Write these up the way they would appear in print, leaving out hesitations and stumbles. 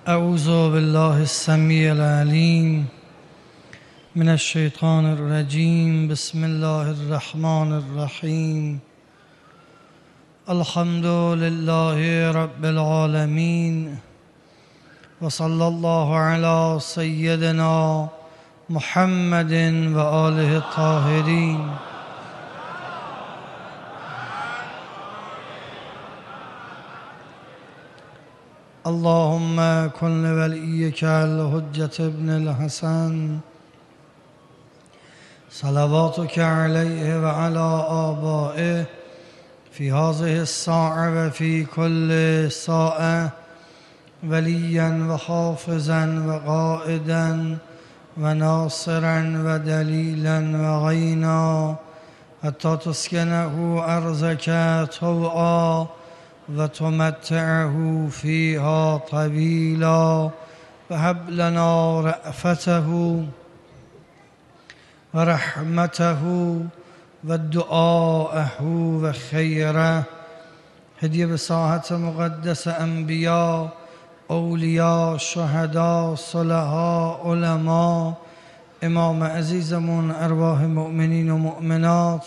اعوذ بالله السمیع العلیم من الشیطان الرجیم. بسم الله الرحمن الرحیم. الحمد لله رب العالمین و صلی الله علی سیدنا محمد و آله الطاهرین. اللهم كن لوليك الحجة ابن الحسن صلواتك عليه وعلى آبائه في هذه الساعة وفي كل ساعة وليا وحافظا وقائدا وناصرا ودليلا وعينا حتى تسكنه أرضك طوعا وتمتعه فيها طويلا وهب لنا رأفته ورحمته ودعاءه وخيره. هدیه به ساحت مقدس انبیا، اولیا، شهدا، صلحا، علما، امام عزیزمون، ارواح مؤمنین و مؤمنات،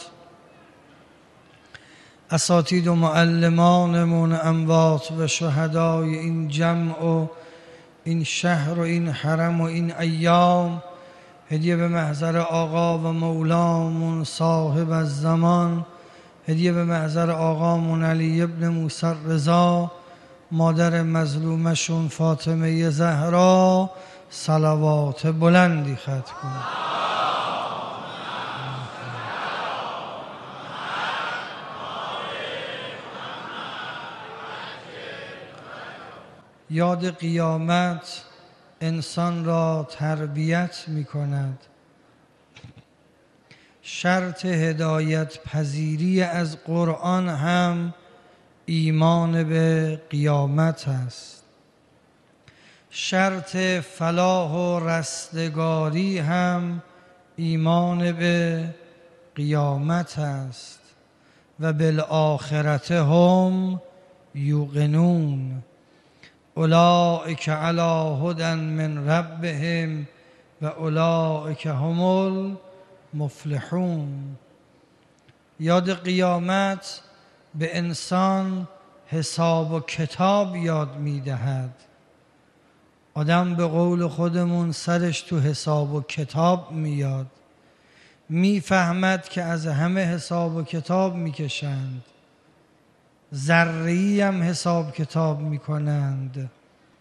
اساتید و معلمانمون، اموات و شهدای این جمع و این شهر و این حرم و این ایام. هدیه به محضر آقا و مولامون صاحب الزمان. هدیه به محضر آقامون علی ابن موسی رضا، مادر مظلومشون فاطمه زهرا. صلوات بلندی ختم کن. یاد قیامت انسان را تربیت می کند. شرط هدایت پذیری از قرآن هم ایمان به قیامت است. شرط فلاح و رستگاری هم ایمان به قیامت است. و بالآخرة هم یوقنون اولئک علی هدی من ربهم و اولئک هم المفلحون. یاد قیامت به انسان حساب و کتاب یاد می‌دهد. آدم به قول خودمون سرش تو حساب و کتاب میاد، میفهمد که از همه حساب و کتاب میکشند، ذره‌ای هم حساب کتاب میکنند.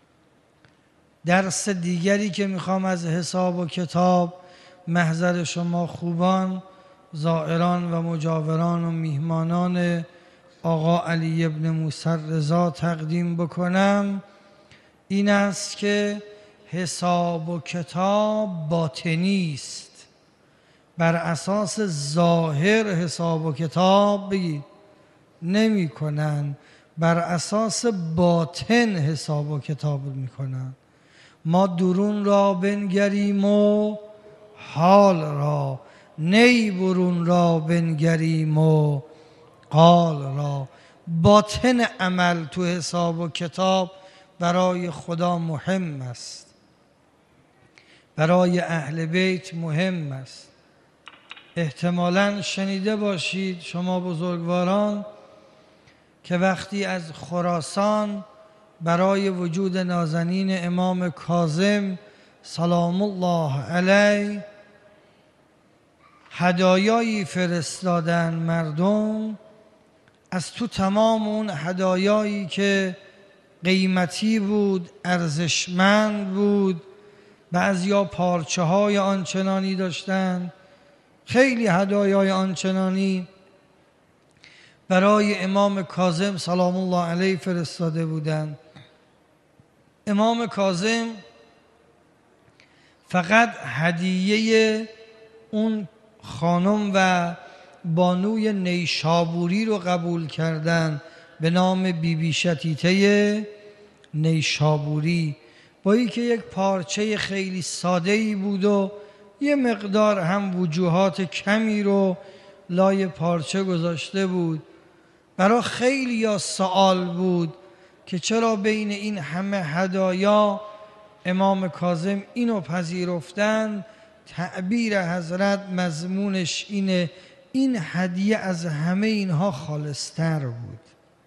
درس دیگری که میخوام از حساب و کتاب محضر شما خوبان، زائران و مجاوران و میهمانان آقا علی ابن موسی رضا تقدیم بکنم این است که حساب و کتاب باطنی است. بر اساس ظاهر حساب و کتاب بگید نمی کنن، بر اساس باطن حساب و کتاب می کنن. ما درون را بنگریم و حال را، نی برون را بنگریم و قال را. باطن عمل تو حساب و کتاب برای خدا مهم است، برای اهل بیت مهم است. احتمالاً شنیده باشید شما بزرگواران که وقتی از خراسان برای وجود نازنین امام کاظم سلام الله علیه هدایایی فرستادن مردم. از تو تمام اون هدایایی که قیمتی بود، ارزشمند بود، بعضیا پارچه های آنچنانی داشتن، خیلی هدایای آنچنانی برای امام کاظم سلام الله علیه فرستاده بودند. امام کاظم فقط هدیه اون خانم و بانوی نیشابوری رو قبول کردند به نام بیبی شتیته نیشابوری، با اینکه یک پارچه خیلی ساده‌ای بود و یه مقدار هم وجوهات کمی رو لای پارچه گذاشته بود. برای خیلی سوال بود که چرا بین این همه هدایا امام کاظم اینو پذیرفتن. تعبیر حضرت مضمونش اینه این هدیه از همه اینها خالصتر بود،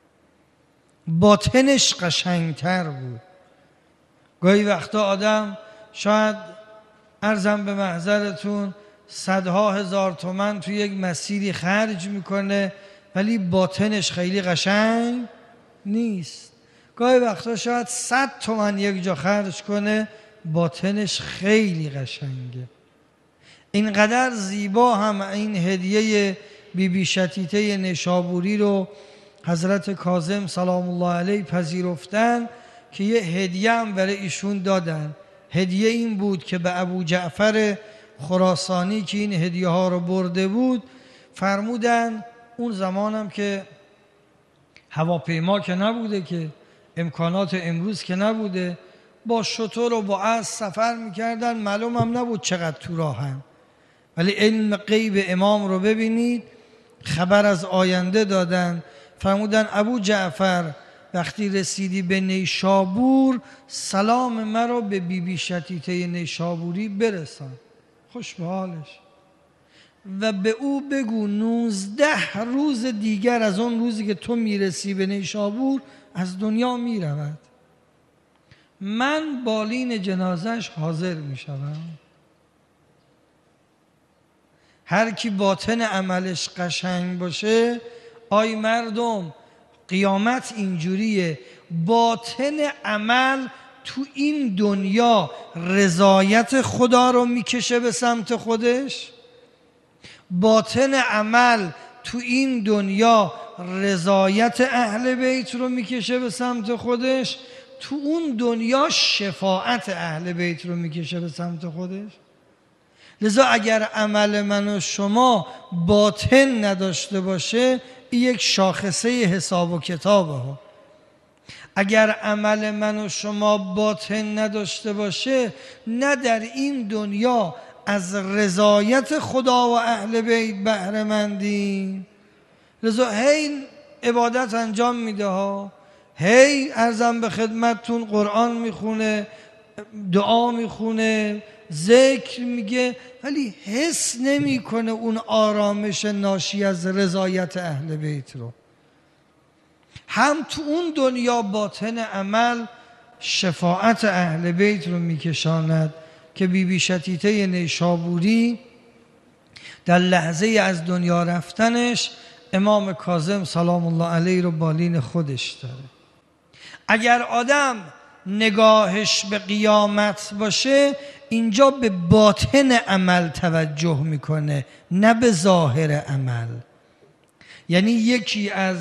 باطنش قشنگتر بود. گاهی وقتا آدم شاید عرضم به محضرتون صدها هزار تومن توی یک مسیری خرج میکنه ولی باطنش خیلی قشنگ نیست. گاهی وقتا شاید 100 تومن یک جا خرج کنه باطنش خیلی قشنگه. اینقدر زیبا هم این هدیه بی شتیته نیشابوری رو حضرت کاظم سلام الله علیه پذیرفتن که یه هدیه هم برای ایشون دادن. هدیه این بود که به ابو جعفر خراسانی که این هدیه ها رو برده بود فرمودن، اون زمانم که هواپیما که نبوده، که امکانات امروز که نبوده، با شتر و با اسب سفر میکردن، معلوم هم نبود چقدر تو راهن، ولی علم غیب امام رو ببینید، خبر از آینده دادن. فرمودن ابو جعفر وقتی رسیدی به نیشابور سلام مرا به بی شتیته نیشابوری برسان، خوش به حالش، و به او بگو 19 روز دیگر از اون روزی که تو میرسی به نیشابور از دنیا میرود، من بالین جنازش حاضر میشوم. هر کی باطن عملش قشنگ باشه، آی مردم قیامت اینجوریه، باطن عمل تو این دنیا رضایت خدا رو میکشه به سمت خودش، باطن عمل تو این دنیا رضایت اهل بیت رو میکشه به سمت خودش، تو اون دنیا شفاعت اهل بیت رو میکشه به سمت خودش. لذا اگر عمل من و شما باطن نداشته باشه این یک شاخصه حساب و کتابه ها. اگر عمل من و شما باطن نداشته باشه نه در این دنیا از رضایت خدا و اهل بیت بهره مندیم. لذا هی عبادت انجام میده ها، هی عرضم به خدمتتون قرآن میخونه، دعا میخونه، ذکر میگه، ولی حس نمیکنه اون آرامش ناشی از رضایت اهل بیت رو. هم تو اون دنیا باطن عمل شفاعت اهل بیت رو میکشاند که بی شتیته نیشابوری در لحظه از دنیا رفتنش امام کاظم سلام الله علیه رو بالین خودش داره. اگر آدم نگاهش به قیامت باشه اینجا به باطن عمل توجه میکنه نه به ظاهر عمل. یعنی یکی از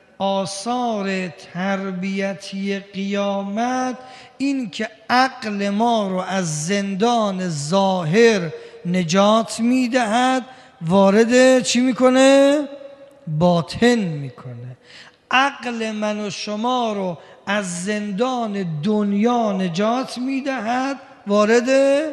آثار تربیتی قیامت این که عقل ما رو از زندان ظاهر نجات میدهد، وارد چی میکنه؟ باطن میکنه. عقل من و شما رو از زندان دنیا نجات میدهد، وارد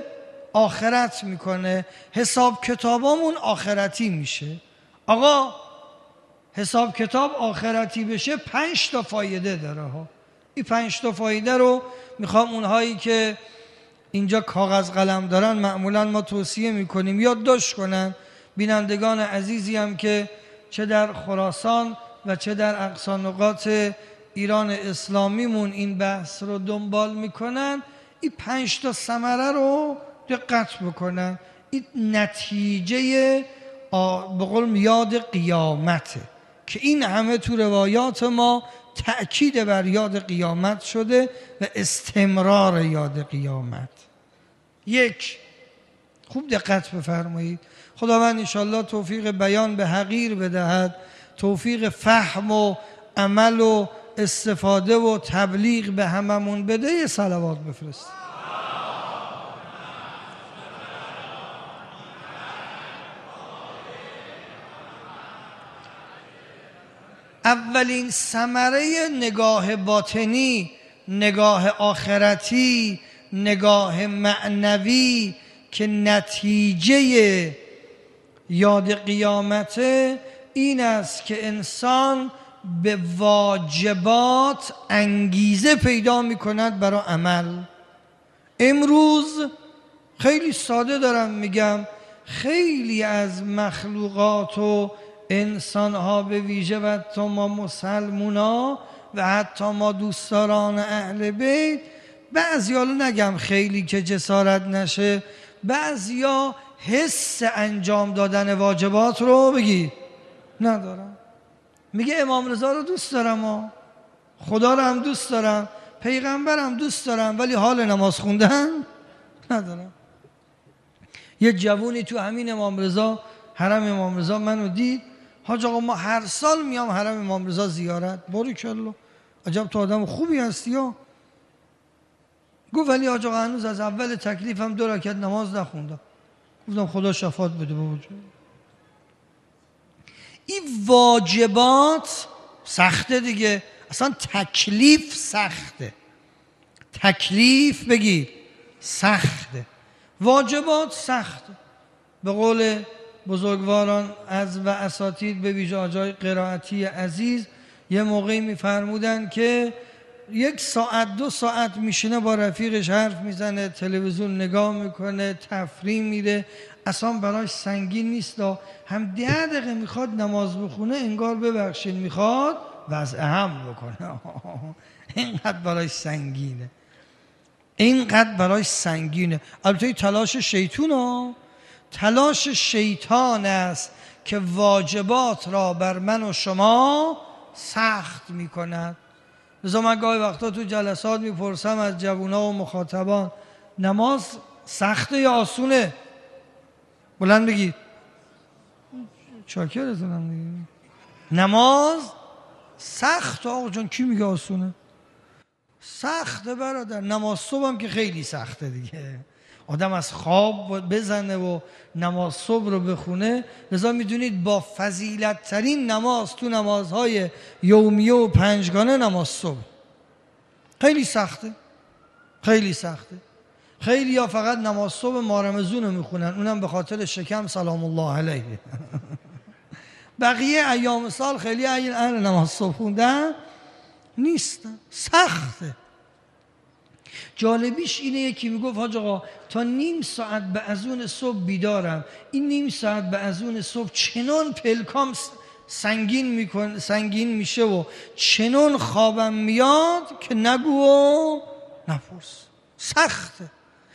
آخرت میکنه. حساب کتابامون آخرتی میشه. آقا حساب کتاب آخرتی بشه 5 تا فایده داره ها. این 5 تا فایده رو میخوام اونهایی که اینجا کاغذ قلم دارن معمولا ما توصیه میکنیم یادداشت کنن. بینندگان عزیزی هم که چه در خراسان و چه در اقصی نقاط ایران اسلامیمون این بحث رو دنبال میکنن، این 5 تا ثمره رو دقت بکنن. این نتیجه به قول یاد قیامته که این همه تو روایات ما تأکید بر یاد قیامت شده و استمرار یاد قیامت. یک، خوب دقت بفرمایید، خداوند انشاءالله توفیق بیان به حقیر بدهد، توفیق فهم و عمل و استفاده و تبلیغ به هممون بده. یه صلوات بفرست. اولین ثمره نگاه باطنی، نگاه آخرتی، نگاه معنوی که نتیجه یاد قیامت این است که انسان به واجبات انگیزه پیدا می کند برای عمل. امروز خیلی ساده دارم میگم، خیلی از مخلوقات و انسانها به ویژه و حتی ما مسلمونا و حتی ما دوستداران اهل بیت، بعضیا رو نگم خیلی که جسارت نشه، بعضیا حس انجام دادن واجبات رو بگید ندارم. میگه امام رضا رو دوست دارم و خدا رو هم دوست دارم، پیغمبرم دوست دارم، ولی حال نماز خوندن ندارم. یه جوونی تو همین امام رضا، حرم امام رضا منو دید، حاج آقا ما هر سال میام حرم امام رضا زیارت. باریکلا، عجب تو آدم خوبی هستی ها. گفت ولی حاج آقا هنوز از اول تکلیفم 2 رکعت نماز نخوندم. گفتم خدا شفاعت بده بابا. این واجبات سخته دیگه، اصلا تکلیف سخته. تکلیف بگید سخته، واجبات سخته. به قول بزرگواران از و اساتید به ویژه آجای قرائتی عزیز یه موقعی میفرمودن که 1 ساعت 2 ساعت میشینه با رفیقش حرف میزنه، تلویزیون نگاه میکنه، تفریح میره، اصلا براش سنگین نیست. هم 10 دقیقه میخواد نماز بخونه انگار ببخشید میخواد وضع هم بکنه. اینقدر براش سنگینه، اینقدر براش سنگینه. البته تلاش شیطان ها، تلاش شیطان است که واجبات را بر من و شما سخت میکند. لذا من گاهی وقتا تو جلسات میپرسم از جوونا و مخاطبان نماز سخته یا آسونه؟ بلند بگید. چاکرتونم دیگه. نماز سخت آقا جان، کی میگه آسونه؟ سخته برادر. نماز صبح هم که خیلی سخته دیگه، آدم از خواب بزنه و نماز صبح رو بخونه. لذا میدونید با فضیلت ترین نماز تو نمازهای یومیه و 5گانه نماز صبح. خیلی سخته، خیلی سخته. خیلی یا فقط نماز صبح مارمزون رو میخونن، اونم به خاطر شکم سلام الله علیه. بقیه ایام سال خیلی اهل نماز صبح خوندن نیستن، سخته. جالبیش اینه یکی میگفت حاج آقا تا نیم ساعت به اذون صبح بیدارم، این نیم ساعت به اذون صبح چنان پلکام سنگین میشه و چنان خوابم میاد که نگو و نپرس. سخته.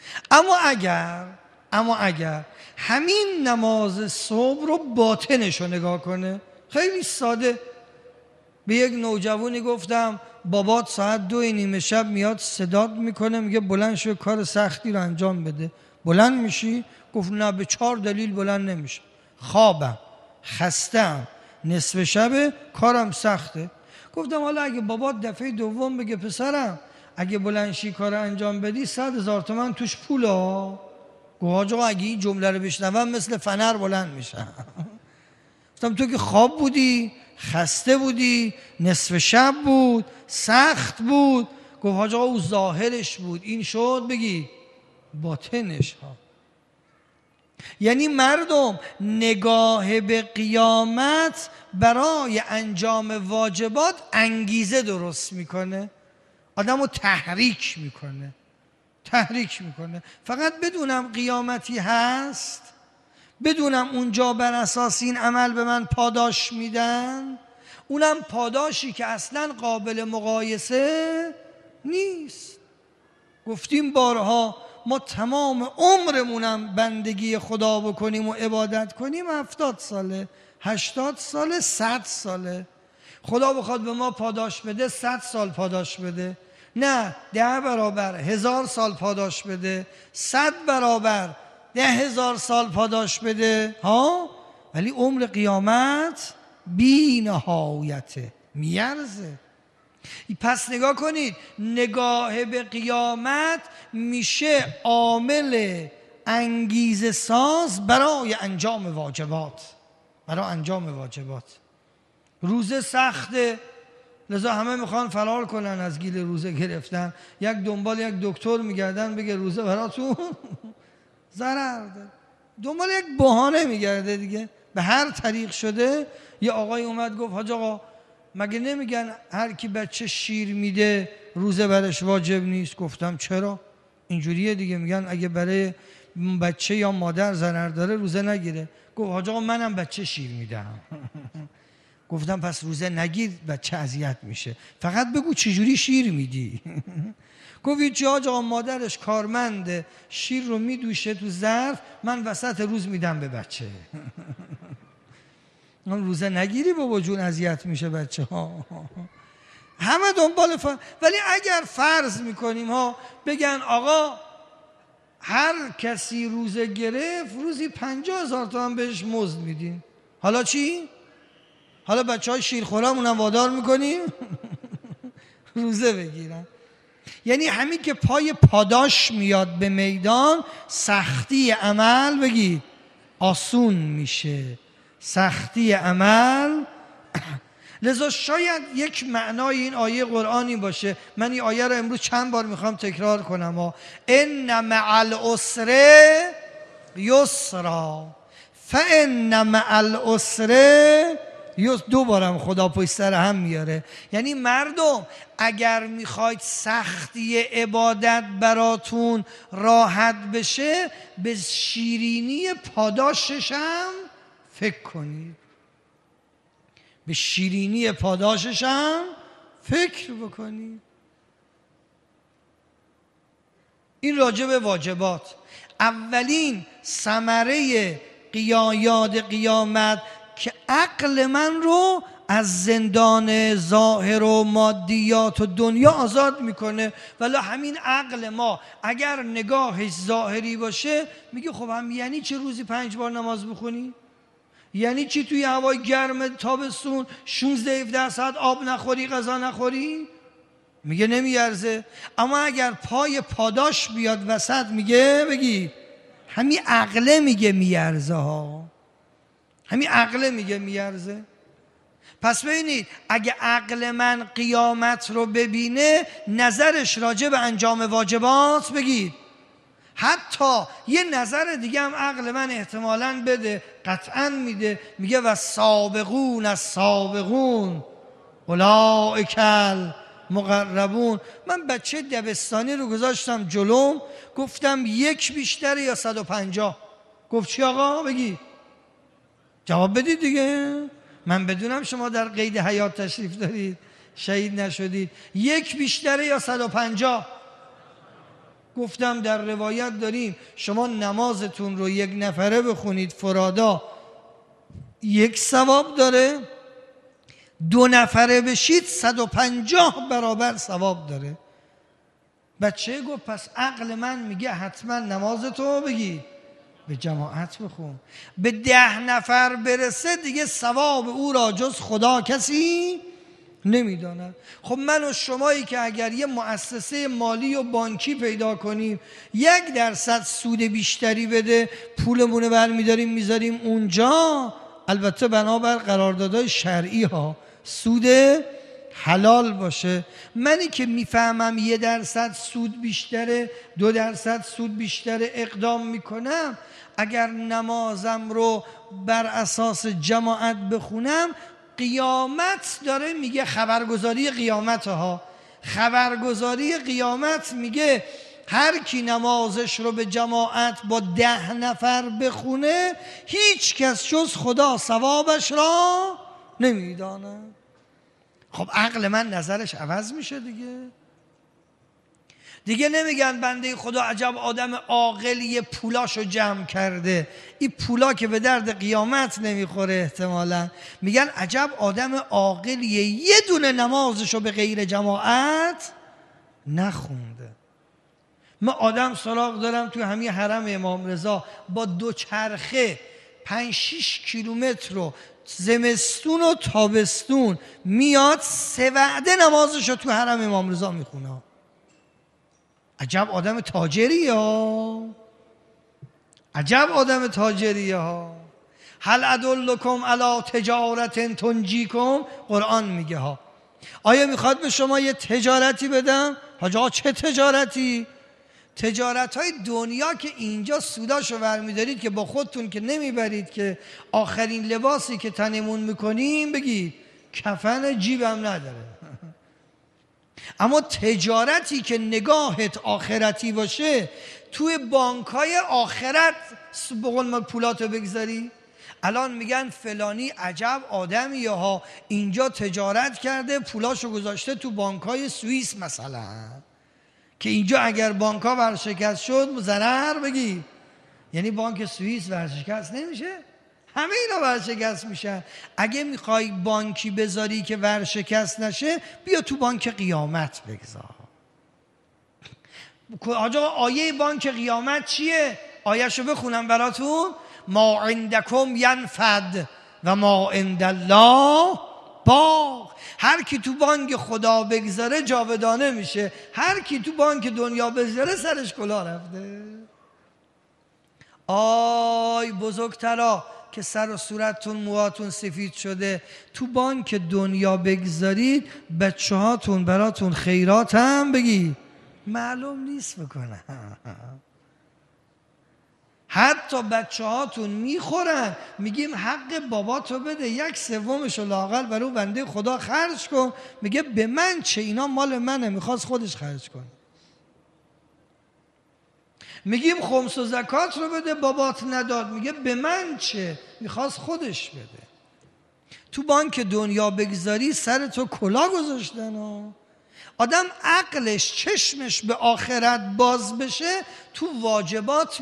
اما اگر همین نماز صبح رو باطنش رو نگاه کنه، خیلی ساده. به یک نوجوانی گفتم بابات ساعت 2:30 شب میاد صدات میکنه میگه بلند شو کار سختی رو انجام بده، بلند میشی؟ گفت نه، به 4 دلیل بلند نمیشه. خوابم، خستم، نصف شبه، کارم سخته. گفتم حالا اگه بابات دفعه دوم بگه پسرم اگه بلند شی کار انجام بدی 100,000 تومان توش پوله ها، گفت آقا اگه این جمله رو بشنوم مثل فنر بلند میشم. گفتم تو که خواب بودی، خسته بودی، نصف شب بود، سخت بود. گفت حاج آقا او ظاهرش بود، این شد بگی باطنش ها. یعنی مردم نگاه به قیامت برای انجام واجبات انگیزه درست میکنه، آدم رو تحریک میکنه. فقط بدونم قیامتی هست، بدونم اونجا بر اساس این عمل به من پاداش میدن، اونم پاداشی که اصلا قابل مقایسه نیست. گفتیم بارها ما تمام عمرمونم بندگی خدا بکنیم و عبادت کنیم 70 ساله، 80 ساله، 100 ساله. خدا بخواد به ما پاداش بده 100 سال پاداش بده، نه 10 برابر 1000 سال پاداش بده، 100 برابر 10,000 سال پاداش بده ها. ولی عمر قیامت بی نهایته، میارزه. پس نگاه کنید، نگاه به قیامت میشه عامل انگیزه ساز برای انجام واجبات. روزه سخته، لذا همه میخوان فرار کنن از گیل روزه گرفتن، یک دنبال یک دکتر میگردن بگه روزه براتون ضرر ده، دنبال یک بهانه میگرده دیگه. به هر طریق شده. یه آقای اومد گفت حاج آقا مگه نمیگن هر کی بچه شیر میده روزه برش واجب نیست؟ گفتم چرا؟ اینجوریه دیگه. میگن اگه برای بچه یا مادر ضرر داره روزه نگیره. گفت حاج آقا منم بچه شیر میدم. گفتم پس روزه نگیر، بچه اذیت میشه، فقط بگو چجوری شیر میدی. گفت هیچی حاج آقا، مادرش کارمنده، شیر رو میدوشه تو ظرف، من وسط روز میدم به بچه. اون روزه نگیری بابا جون، اذیت میشه بچه ها. همه دنبال ولی اگر فرض میکنیم ها بگن آقا هر کسی روزه گرفت روزی 50,000 تومان بهش مزد میدیم، حالا چی؟ حالا بچه های شیرخورامون هم وادار میکنیم روزه بگیرن. یعنی همین که پای پاداش میاد به میدان، سختی عمل بگید آسون میشه، سختی عمل. لذا شاید یک معنای این آیه قرآنی باشه. من این آیه رو امروز چند بار میخوام تکرار کنم. ان مع العسر یسرا فان مع العسر یسرا. دو بارم خدا پشت سر هم میاره. یعنی مردم اگر میخواید سختی عبادت براتون راحت بشه، به شیرینی پاداشش هم فکر کنید، به شیرینی پاداشش هم فکر بکنید. این راجع به واجبات. اولین ثمره یاد قیامت که عقل من رو از زندان ظاهر و مادیات و دنیا آزاد میکنه. ولی همین عقل ما اگر نگاهش ظاهری باشه میگه خب هم یعنی چه روزی 5 بار نماز بخونی؟ یعنی چی توی هوای گرم تابستون 16-17 ساعت آب نخوری، غذا نخوری؟ میگه نمیارزه. اما اگر پای پاداش بیاد وسط میگه بگی همین عقله میگه میارزه ها، همین عقله میگه میارزه. پس ببینید اگه عقل من قیامت رو ببینه، نظرش راجع به انجام واجبات بگید، حتی یه نظر دیگه هم عقل من احتمالاً بده، قطعاً میده، میگه و سابقون از سابقون اولئک المقربون. من بچه دبستانی رو گذاشتم جلوم، گفتم 1 بیشتر یا 150؟ گفت چی آقا؟ بگی جواب بدید دیگه، من بدونم شما در قید حیات تشریف دارید، شهید نشدید. 1 بیشتر یا 150؟ گفتم در روایت داریم شما نمازتون رو 1 نفره بخونید فرادا 1 ثواب داره، 2 نفره بشید 150 برابر ثواب داره. بچه گفت پس عقل من میگه حتما نمازتو بگی به جماعت بخون. به 10 نفر برسه دیگه ثواب او را جز خدا کسی نمیداند. خب من و شمایی که اگر یه مؤسسه مالی و بانکی پیدا کنیم 1% سود بیشتری بده، پولمونه برمیداریم میذاریم اونجا، البته بنابر قراردادهای شرعی ها، سود حلال باشه. منی که میفهمم 1% سود بیشتره، 2% سود بیشتره، اقدام میکنم. اگر نمازم رو بر اساس جماعت بخونم، قیامت داره میگه، خبرگزاری قیامت ها، خبرگزاری قیامت میگه هر کی نمازش رو به جماعت با 10 نفر بخونه، هیچ کس جز خدا ثوابش را نمیدانه. خب عقل من نظرش عوض میشه دیگه نمیگن بنده خدا عجب آدم عاقلی پولاشو جمع کرده، این پولا که به درد قیامت نمیخوره احتمالا. میگن عجب آدم عاقلیه یه دونه نمازشو به غیر جماعت نخونده. من آدم سراغ دارم تو همین حرم امام رضا با 2 چرخه 5-6 کیلومتر رو زمستون و تابستون میاد 3 وعده نمازشو تو حرم امام رضا میخونه. عجب آدم تاجری ها، عجب آدم تاجری ها. هل ادلکم علی تجارت تنجیکم، قرآن میگه ها. آیا میخواد به شما یه تجارتی بدم؟ حاج آقا چه تجارتی؟ تجارت های دنیا که اینجا سوداشو برمیدارید که با خودتون که نمیبرید، که آخرین لباسی که تنمون میکنیم بگید کفن جیبم نداره. اما تجارتی که نگاهت آخرتی باشه، توی بانکای آخرت به قول ما پولاتو بگذاری. الان میگن فلانی عجب آدمیه ها، اینجا تجارت کرده پولاشو گذاشته تو بانکای سوئیس مثلا، که اینجا اگر بانکا ورشکست شد ضرر بگی، یعنی بانک سوئیس ورشکست نمیشه، همه اینا ورشکست میشن. اگه میخوای بانکی بذاری که ورشکست نشه، بیا تو بانک قیامت بگذار. آجا آیه بانک قیامت چیه؟ آیهشو بخونم براتون. ما عندکم ینفد و ما عند الله باق. هر کی تو بانک خدا بگذاره جاودانه میشه، هر کی تو بانک دنیا بگذاره سرش کلاه رفته. آی بزرگترا که سر و صورتتون موهاتون سفید شده، تو بانک دنیا بگذارید، بچه هاتون براتون خیرات هم بگی معلوم نیست بکنن. حتی بچه هاتون میخورن، میگیم حق باباتو بده، 1/3 لااقل برای بنده خدا خرج کن، میگه به من چه، اینا مال منه، میخواست خودش خرج کن. میگیم خمس و زکات رو بده، بابات نداد، میگه به من چه، میخواست خودش بده. تو بانک دنیا بگذاری سر تو کلا گذاشتن ها. آدم عقلش چشمش به آخرت باز بشه، تو واجبات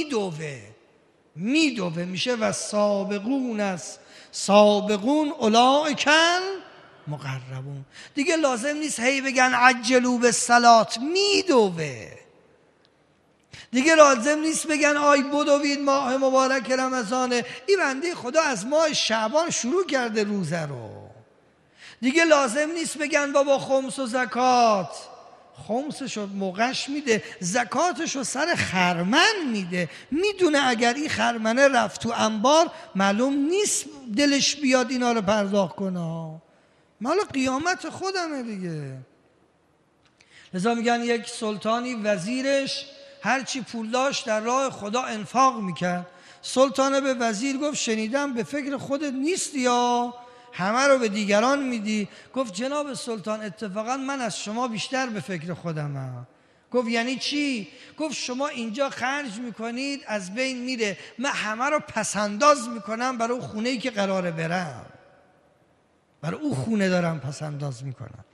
میدوه میشه. و سابقون است سابقون اولئک مقربون. دیگه لازم نیست هی بگن عجلوا بالصلات، میدوه. دیگه لازم نیست بگن آی بدوید ماه مبارک رمضانه، این بنده خدا از ماه شعبان شروع کرده روزه رو. دیگه لازم نیست بگن بابا خمس و زکات، خمسشو موقعش میده، زکاتشو سر خرمن میده، میدونه اگر این خرمنه رفت تو انبار معلوم نیست دلش بیاد اینا رو پرداخت کنه، مال قیامت خودمه دیگه. لذا میگن یک سلطانی وزیرش هرچی پول داشت در راه خدا انفاق میکرد. سلطانه به وزیر گفت شنیدم به فکر خودت نیستی یا همه رو به دیگران میدی. گفت جناب سلطان اتفاقا من از شما بیشتر به فکر خودمم. گفت یعنی چی؟ گفت شما اینجا خرج میکنید از بین میره، من همه رو پسنداز میکنم برای اون خونه‌ای که قراره برم، برای اون خونه دارم پسنداز میکنم.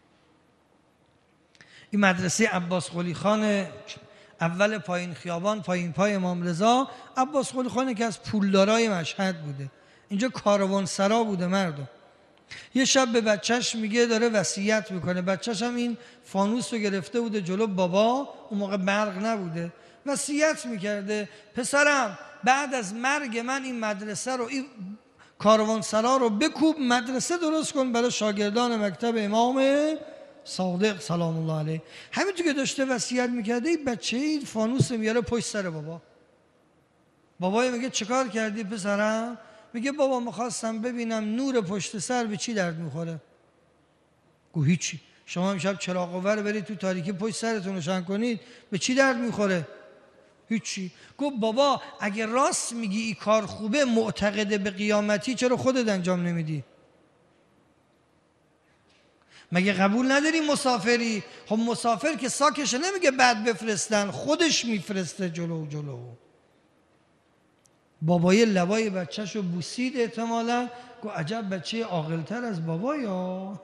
این مدرسه عباس قلی خان اول پایین خیابان پایین پای امام رضا، عباس قلی خان که از پولدارای مشهد بوده، اینجا کاروان سرا بوده مردم. یه شب به بچهش میگه، داره وصیت میکنه، بچهش هم این فانوس رو گرفته بوده جلو بابا، اون موقع برق نبوده، وصیت میکرده پسرم بعد از مرگ من این مدرسه رو، این کاروان سرا رو بکوب، مدرسه درست کن برای شاگردان مکتب امام صادق سلام الله علیه. همینطور که داشته وصیت میکرده، این بچه این فانوس میاره پشت سر بابا. بابای میگه چیکار کردی پسرم؟ میگه بابا میخواستم ببینم نور پشت سر به چی درد میخوره. گو هیچی، شما امشب چراغ آور برید تو تاریکی پشت سرتون روشن کنید، به چی درد میخوره؟ هیچی. گفت بابا اگه راست میگی این کار خوبه، معتقده به قیامتی، چرا خودت انجام نمیدی؟ مگه قبول نداری مسافری؟ خب مسافر که ساکشه نمیگه بعد بفرستن، خودش میفرسته جلو جلو. بابای لبای بچه‌شو بوسید احتمالا، گفت عجب بچه عاقل‌تر از بابایا.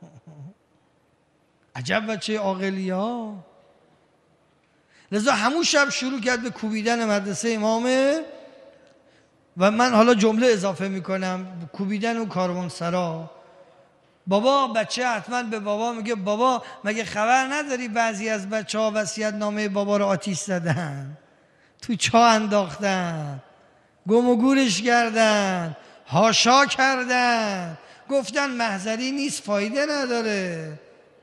عجب بچه عاقلی ها. لذا همون شب شروع کرد به کوبیدن مدرسه امامه. و من حالا جمله اضافه میکنم، کوبیدن اون کاروان سرا. بابا بچه حتما به بابا میگه بابا مگه خبر نداری بعضی از بچه ها وصیت نامه بابا رو آتیش زدن، تو چاه انداختن، گم و گورش کردن، هاشا کردن، گفتن محضری نیست، فایده نداره.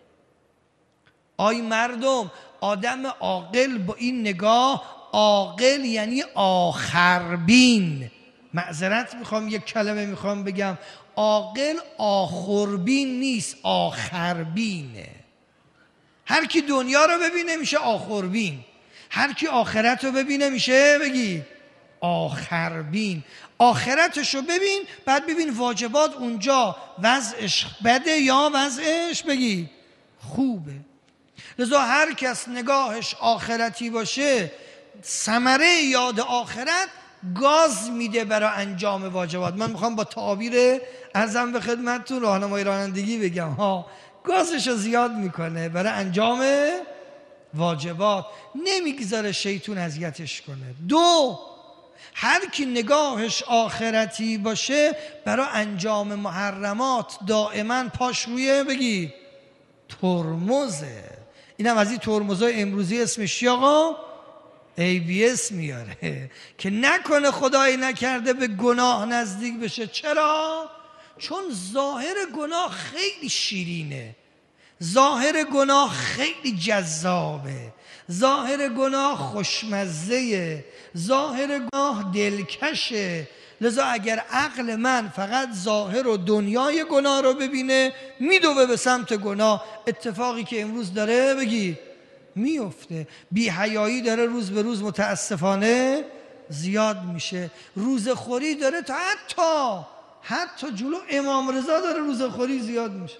آی مردم، آدم عاقل با این نگاه، عاقل یعنی آخربین، معذرت میخوام یک کلمه میخوام بگم، عاقل آخربین نیست، آخربینه. هر کی دنیا رو ببینه میشه آخربین، هر کی آخرت رو ببینه میشه بگی آخربین. آخرتش رو ببین، بعد ببین واجبات اونجا وضعش بده یا وضعش بگی خوبه. لذا هر کس نگاهش آخرتی باشه، ثمره یاد آخرت گاز میده برای انجام واجبات. من میخوام با تعابیر ارزم به خدمتتون راهنمای رانندگی بگم ها، گازشو زیاد میکنه برای انجام واجبات، نمیگذاره شیطون اذیتش کنه. دو، هر کی نگاهش آخرتی باشه برای انجام محرمات دائما پاش روی بگی ترمزه. اینم از این ترمزای امروزی اسمش چی آقا؟ ABS میاره که نکنه خدایی نکرده به گناه نزدیک بشه. چرا؟ چون ظاهر گناه خیلی شیرینه، ظاهر گناه خیلی جذابه، ظاهر گناه خوشمزه، ظاهر گناه دلکشه. لذا اگر عقل من فقط ظاهر و دنیای گناه رو ببینه میدوه به سمت گناه. اتفاقی که امروز داره بگی میفته، بی حیایی داره روز به روز متاسفانه زیاد میشه، روزخوری داره تا حتی جلو امام رضا داره روزخوری زیاد میشه.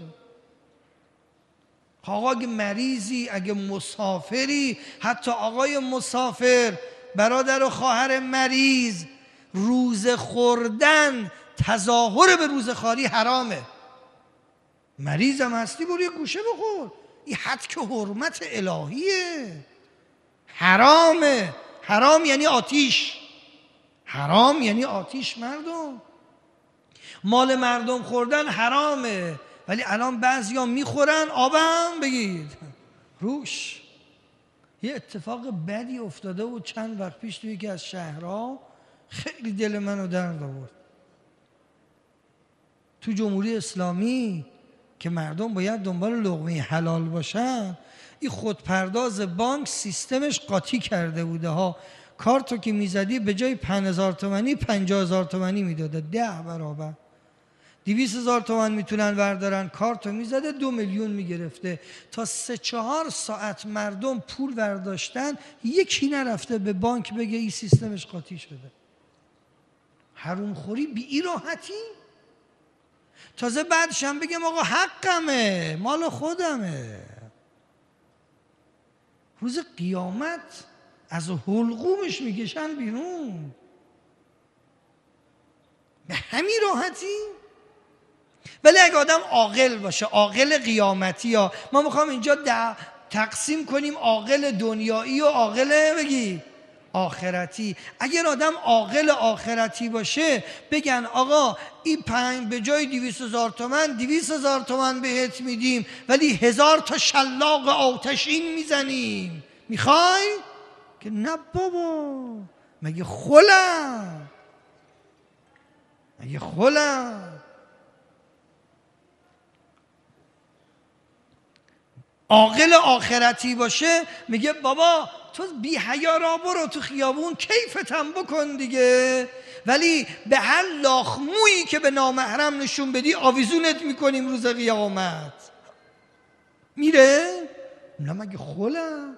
آقا اگه مریضی، اگه مسافری، حتی آقای مسافر، برادر و خواهر مریض، روزه خوردن تظاهر به روزخواری حرامه. مریضم هستی برو یه گوشه بخور، این حد که حرمت الهیه، حرامه. حرام یعنی آتیش، حرام یعنی آتیش. مردم مال مردم خوردن حرامه، ولی الان بعضیا میخورن آبم بگید روش. یه اتفاق بدی افتاده و چند وقت پیش توی یکی از شهرها خیلی دل منو درد آورد. تو جمهوری اسلامی که مردم باید دنبال لقمه حلال باشن، این خودپرداز بانک سیستمش قاطی کرده بوده ها. کارتو که میزدی به جای 5000 تومانی 50000 تومانی میداده، 10 برابر. 200,000 تومان میتونن بردارن، کارتو میزده 2 میلیون میگرفته. تا 3-4 ساعت مردم پول برداشتن، یکی نرفته به بانک بگه این سیستمش قاطی شده. حرومخوری بی این راحتی؟ تازه بعدش هم بگم آقا حقمه، مال خودمه. روز قیامت از حلقومش میکشن بیرون. به همین راحتی؟ ولی اگه آدم عاقل باشه، عاقل قیامتی ها، ما میخوام اینجا تقسیم کنیم عاقل دنیایی و عاقل بگی آخرتی. اگر آدم عاقل آخرتی باشه بگن آقا این به جای 200,000 تومان 200,000 تومان بهت میدیم، ولی 1000 تا شلاق آتشین میزنیم، میخوای؟ که نه بابا، مگه خلم؟ مگه خلم؟ عاقل آخرتی باشه میگه بابا تو بی حیا را برو تو خیابون کیفتم بکن دیگه، ولی به هر لاخمویی که به نامحرم نشون بدی آویزونت میکنیم روز قیامت. میره؟ نه مگه خلم؟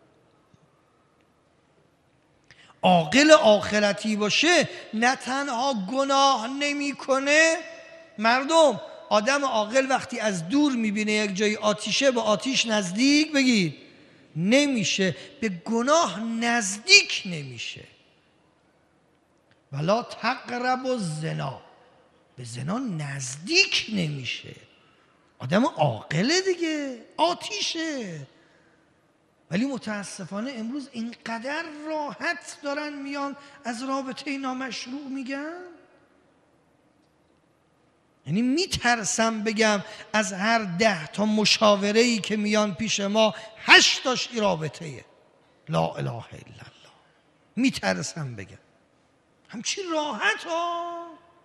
عاقل آخرتی باشه نه تنها گناه نمیکنه. مردم، آدم عاقل وقتی از دور میبینه یک جای آتیشه به آتیش نزدیک بگید نمیشه، به گناه نزدیک نمیشه. ولا تقربوا الزنا، به زنا نزدیک نمیشه. آدم عاقله دیگه، آتیشه. ولی متاسفانه امروز اینقدر راحت دارن میان از رابطه نامشروع میگن، یعنی میترسم بگم از هر 10 تا مشاوره‌ای که میان پیش ما 8 تاش این رابطه‌ایه. لا اله الا الله. میترسم بگم همچین راحت ها.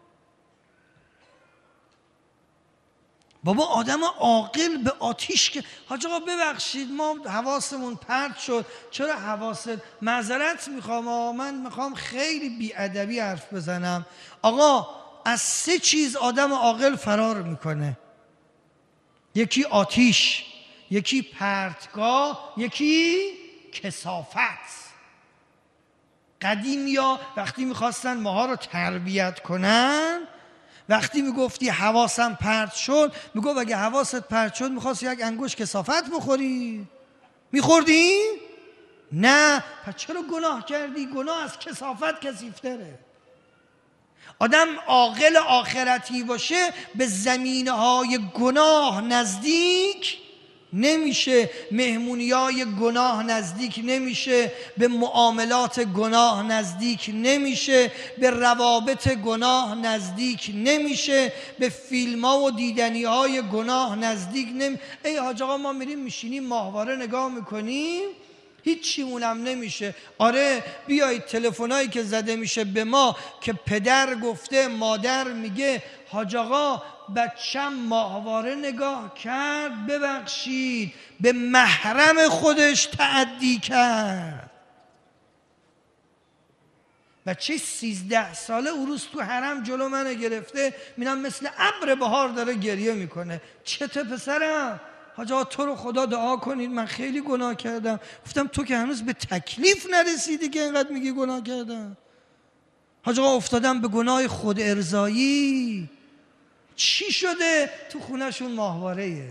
بابا آدم عاقل به آتیش که حاج آقا ببخشید ما حواسمون پرت شد. چرا حواست؟ معذرت میخوام، من میخوام خیلی بیادبی حرف بزنم. آقا از 3 چیز آدم عاقل فرار میکنه، یکی آتیش، یکی پرتگاه، یکی کثافت. قدیمیا وقتی میخواستن ماها رو تربیت کنن وقتی میگفتی حواسم پرت شد، میگفت اگه حواست پرت شد میخواستی یک انگوش کثافت بخوری؟ میخوردی؟ نه. پس چرا گناه کردی؟ گناه از کثافت کثیف‌تره. آدم عاقل آخرتی باشه به زمینه‌های گناه نزدیک نمیشه، مهمونیای گناه نزدیک نمیشه، به معاملات گناه نزدیک نمیشه، به روابط گناه نزدیک نمیشه، به فیلم‌ها و دیدنی‌های گناه نزدیک نمیشه. ای حاج آقا ما میریم میشینیم ماهواره نگاه میکنیم هیچیمونم نمیشه. آره بیایید تلفنایی که زده میشه به ما که پدر گفته مادر میگه حاج آقا بچم ماهواره نگاه کرد ببخشید به محرم خودش تعدی کرد. بچه 13 ساله او روز تو حرم جلو منو گرفته، میبینم مثل ابر بهار داره گریه میکنه. چته پسرم؟ حاج آقا تو رو خدا دعا کنید من خیلی گناه کردم. گفتم تو که هنوز به تکلیف نرسیدی که اینقدر میگی گناه کردم. حاج آقا افتادم به گناه خود ارضایی. چی شده؟ تو خونهشون ماهواره‌ایه،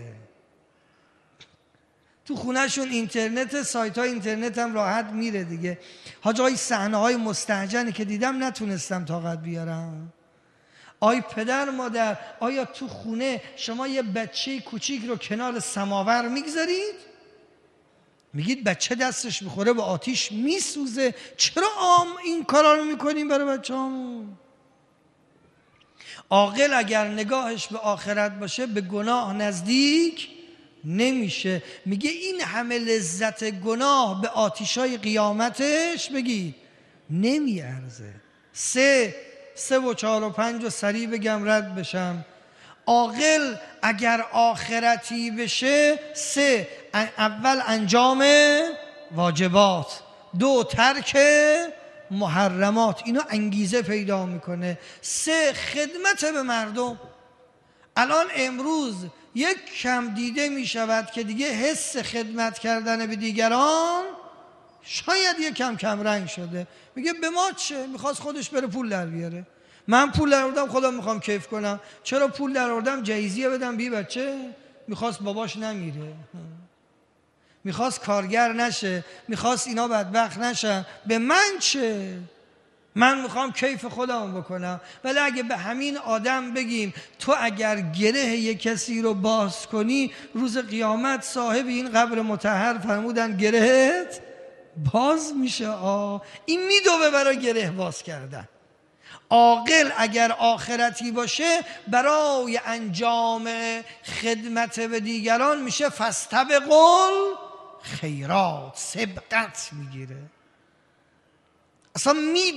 تو خونهشون اینترنت، سایت های اینترنت هم راحت میره دیگه. حاج آقا صحنه های مستهجنی که دیدم نتونستم طاقت بیارم. آی پدر مادر، آیا تو خونه شما یه بچه کوچیک رو کنار سماور میگذارید؟ میگید بچه دستش میخوره به آتیش میسوزه، چرا این کارا رو میکنیم برای بچه همون؟ عاقل اگر نگاهش به آخرت باشه به گناه نزدیک نمیشه. میگه این همه لذت گناه به آتیشای قیامتش بگی نمیارزه. 3 و 4 و 5 و سریع بگم رد بشم. عاقل اگر آخرتی بشه 3 اول انجام واجبات، 2 ترک محرمات، اینو انگیزه پیدا میکنه، 3 خدمت به مردم. الان امروز یک کم دیده میشود که دیگه حس خدمت کردن به دیگران شاید یک کم رنگ شده. میگه به ما چه؟ میخواست خودش بره پول در بیاره. من پول در آوردم خودم میخوام کیف کنم. چرا پول در آوردم؟ جایزیه بدم بی بچه. میخواست باباش نمیره، میخواست کارگر نشه، میخواست اینا بدبخت نشن. به من چه؟ من میخوام کیف خودم بکنم. ولی اگه به همین آدم بگیم تو اگر گره یک کسی رو باز کنی روز قیامت صاحب این قبر مطهر فرمودن گرهت باز میشه. این میدوه برای گره باز کردن. عاقل اگر آخرتی باشه برای انجام خدمت به دیگران میشه فاستبقوا الخیرات، سبقت میگیره. اصلا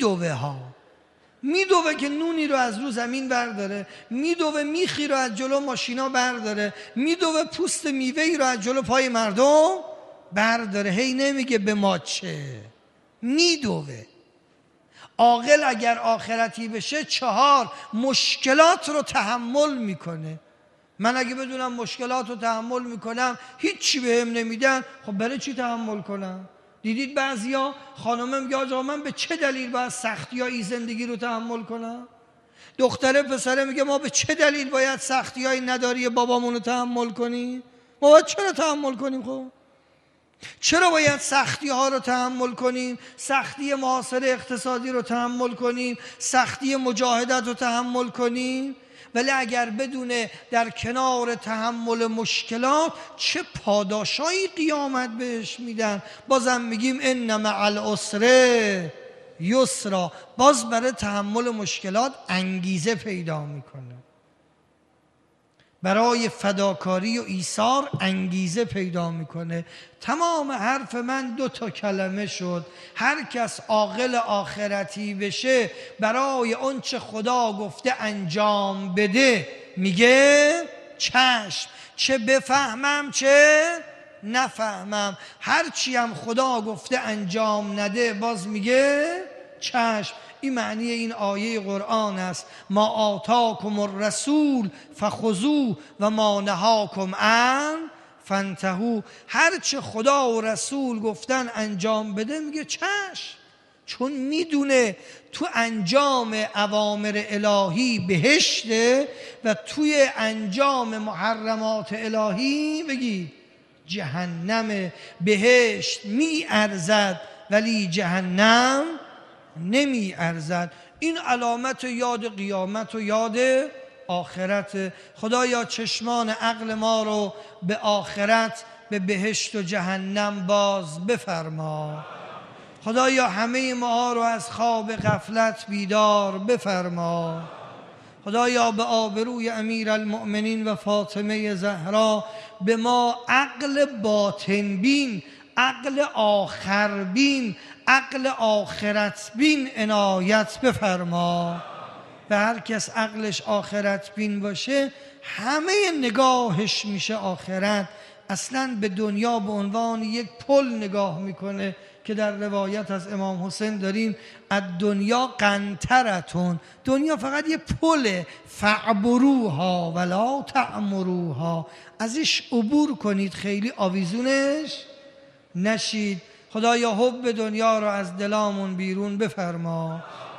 میدوه که نونی رو از رو زمین برداره، میدوه میخی رو از جلو ماشینا برداره، میدوه پوست میوهی رو از جلو پای مردم برداره. هی نمیگه به ما چه، میدوه. عاقل اگر آخرتی بشه 4 مشکلات رو تحمل میکنه. من اگه بدونم مشکلات رو تحمل میکنم هیچی بهم نمیدن، خب برای چی تحمل کنم؟ دیدید بعضیا خانمه میگه آقا من به چه دلیل باید سختیای زندگی رو تحمل کنم؟ دختره پسره میگه ما به چه دلیل باید سختیای نداری بابامون رو تحمل کنیم؟ ما باید چرا تحمل کنیم؟ خب چرا باید سختی ها رو تحمل کنیم؟ سختی محاصره اقتصادی رو تحمل کنیم، سختی مجاهدت رو تحمل کنیم. ولی اگر بدونه در کنار تحمل مشکلات چه پاداشایی قیامت بهش میدن، بازم میگیم ان مع العسر یسرا، باز برای تحمل مشکلات انگیزه پیدا میکنه. برای فداکاری و ایثار انگیزه پیدا میکنه. تمام حرف من 2 کلمه شد. هر کس عاقل آخرتی بشه برای آنچه خدا گفته انجام بده میگه چشم، چه بفهمم چه نفهمم. هرچی هم خدا گفته انجام نده باز میگه چشم. این معنی این آیه قرآن است. ما آتاکم الرسول فخذوه و ما نهاکم عنه فانتهوا. هر چه خدا و رسول گفتن انجام بده میگه چشم. چون میدونه تو انجام اوامر الهی بهشته و توی انجام محرمات الهی بگید جهنم. بهشت می ارزد ولی جهنم نمی ارزد. این علامت یاد قیامت و یاد آخرت. خدایا چشمان عقل ما رو به آخرت، به بهشت و جهنم باز بفرما. خدایا همه ما رو از خواب غفلت بیدار بفرما. خدایا به آبروی امیر المؤمنین و فاطمه زهرا به ما عقل باطن بین، عقل آخر بین، عقل آخرت بین عنایت بفرما. به هر کس عقلش آخرت بین باشه همه نگاهش میشه آخرت، اصلا به دنیا به عنوان یک پل نگاه میکنه که در روایت از امام حسین داریم الدنیا قنطرتون، دنیا فقط یه پله، فعبروها ولا تعمروها، ازش عبور کنید خیلی آویزونش نشید. خدایا حب دنیا رو از دلامون بیرون بفرما.